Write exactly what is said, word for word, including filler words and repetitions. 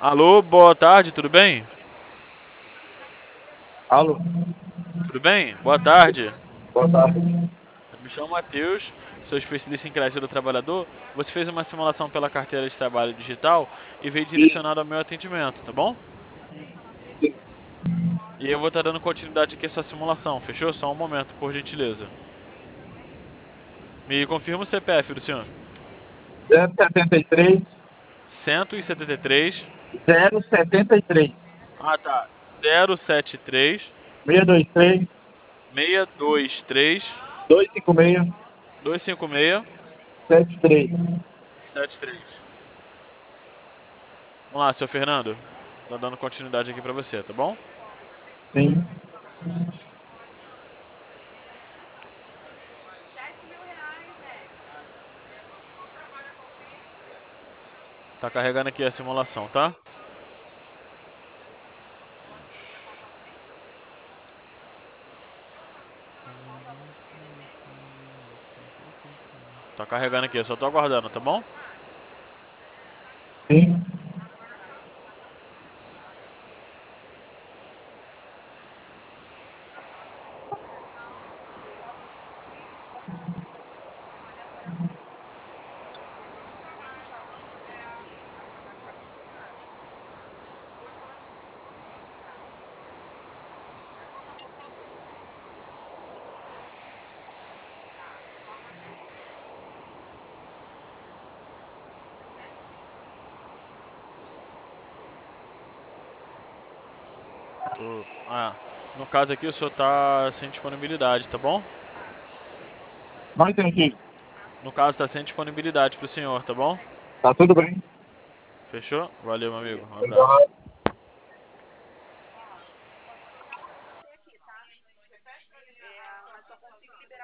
Alô, boa tarde, tudo bem? Alô, Tudo bem? Boa tarde. boa tarde. Eu me chamo Matheus, sou especialista em crédito do trabalhador. Você fez uma simulação pela carteira de trabalho digital e veio direcionado ao meu atendimento, tá bom? E eu vou estar dando continuidade aqui à sua simulação, fechou? Só um momento, por gentileza. Me confirma o C P F do senhor. zero setenta e três, cento e setenta e três. zero setenta e três, Ah, tá. zero sete três, seiscentos e vinte e três, seis dois três, duzentos e cinquenta e seis, dois cinco seis, setenta e três. sete três. Vamos lá, senhor Fernando. Tô dando continuidade aqui pra você, tá bom? Sim, Tá carregando aqui a simulação, tá? Tá carregando aqui, eu só tô aguardando, tá bom? sim. Tô... Ah, no caso aqui o senhor tá sem disponibilidade, tá bom? Não entendi. No caso tá sem disponibilidade pro senhor, tá bom? Tá tudo bem? Fechou? Valeu, meu amigo. Um abraço. Obrigado.